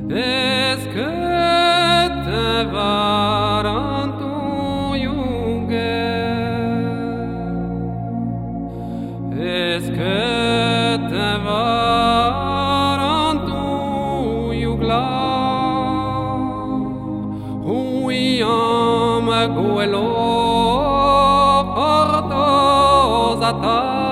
Est-ce que te varantu yuge? Est-ce que te varantu yugla? Huyam guelo portos atas.